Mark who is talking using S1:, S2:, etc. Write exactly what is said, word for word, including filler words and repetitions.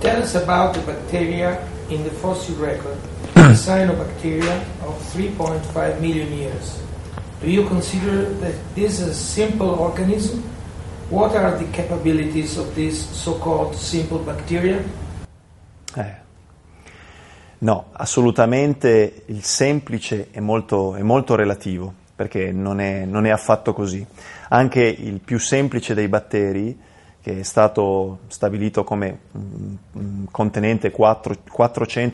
S1: Tell us about the bacteria in the fossil record, the cyanobacteria of three point five million years. Do you consider that this is a simple organism? What are the capabilities of this so-called simple bacteria?
S2: Eh. No, assolutamente il semplice è molto, è molto relativo, perché non è, non è affatto così. Anche il più semplice dei batteri, che è stato stabilito come um, um, contenente quattrocento